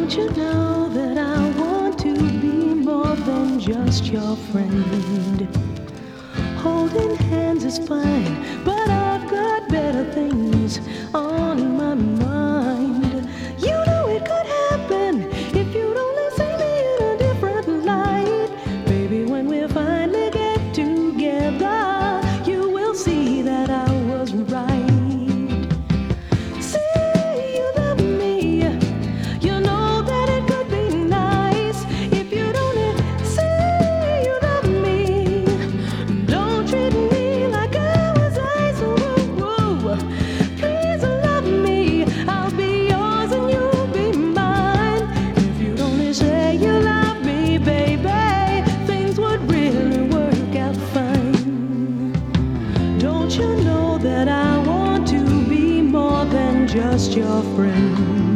Don't you know that I want to be more than just your friend? Holding hands is fine, but I've got better things on my mind. You know it could happen if you'd only see me in a different light. Baby, when we finally get together, you will see that I was right. Don't you know that I want to be more than just your friend?